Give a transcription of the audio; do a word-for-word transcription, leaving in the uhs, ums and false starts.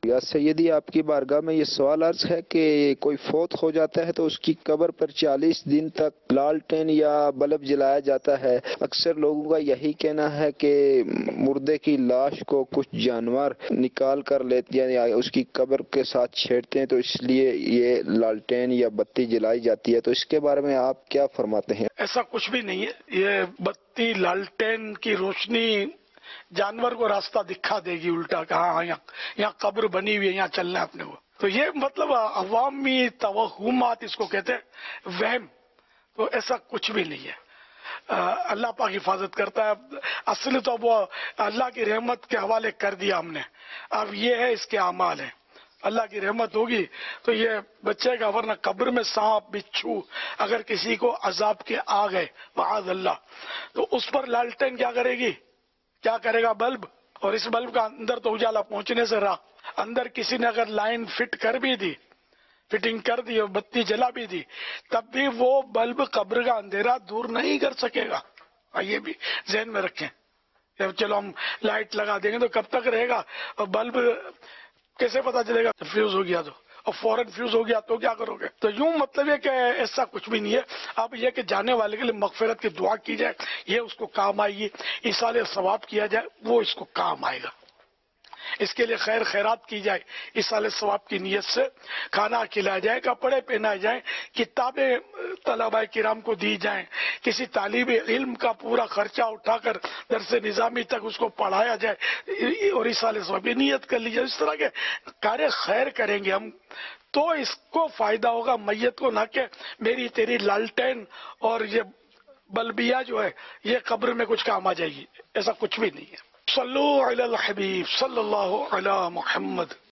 یا سیدی آپ کی بارگاہ میں یہ سوال عرض ہے کہ کوئی فوت ہو جاتا ہے تو اس کی قبر پر چالیس دن تک لالٹین یا بلب جلایا جاتا ہے۔ اکثر لوگوں کا یہی کہنا ہے کہ مردے کی لاش کو کچھ جانور نکال کر لیتے ہیں یا اس کی قبر کے ساتھ چھیڑتے ہیں، تو اس لیے یہ لالٹین یا بتی جلائی جاتی ہے، تو اس کے بارے میں آپ کیا فرماتے ہیں؟ ایسا کچھ بھی نہیں ہے۔ یہ بتی لالٹین کی روشنی جانور کو راستہ دکھا دے گی الٹا کہ ہاں یہاں یہاں قبر بنی ہوئی ہے، یہاں چلنا ہے اپنے کو۔ تو یہ مطلب عوامی توہمات اس کو کہتے ہیں، وہم۔ تو ایسا کچھ بھی نہیں ہے، اللہ پاک حفاظت کرتا ہے۔ اصل تو وہ اللہ کی رحمت کے حوالے کر دیا ہم نے، اب یہ ہے اس کے اعمال ہیں۔ اللہ کی رحمت ہوگی تو یہ بچے گا، ورنہ قبر میں سانپ بچھو اگر کسی کو عذاب کے آ گئے معاذ اللہ، تو اس پر لالٹین کیا کرے گی؟ کیا کرے گا؟ بلب۔ اور اس بلب کا اندر تو اجالا پہنچنے سے رہا، اندر کسی نے اگر لائن فٹ کر بھی دی، فٹنگ کر دی اور بتی جلا بھی دی، تب بھی وہ بلب قبر کا اندھیرا دور نہیں کر سکے گا۔ یہ بھی ذہن میں رکھیں۔ چلو ہم لائٹ لگا دیں گے تو کب تک رہے گا، اور بلب کیسے پتا چلے گا فیوز ہو گیا تو، اور فوراً فیوز ہو گیا تو کیا کرو گے؟ تو یوں مطلب ہے کہ ایسا کچھ بھی نہیں ہے۔ اب یہ کہ جانے والے کے لیے مغفرت کی دعا کی جائے، یہ اس کو کام آئے گی، ایصال ثواب کیا جائے وہ اس کو کام آئے گا، اس کے لیے خیر خیرات کی جائے، ایصال ثواب کی نیت سے کھانا کھلایا جائے، کپڑے پہنائے جائیں، کتابیں طلباء کرام کو دی جائیں، کسی طالب علم کا پورا خرچہ اٹھا کر درس نظامی تک اس کو پڑھایا جائے اور ایصال ثواب کی نیت کر لی جائے۔ اس طرح کے کار خیر کریں گے ہم تو اس کو فائدہ ہوگا میت کو، نہ کہ میری تیری لالٹین اور یہ بلبیا جو ہے یہ قبر میں کچھ کام آ جائے گی۔ ایسا کچھ بھی نہیں ہے۔ صلو علی الحبیب صلی اللہ علی محمد۔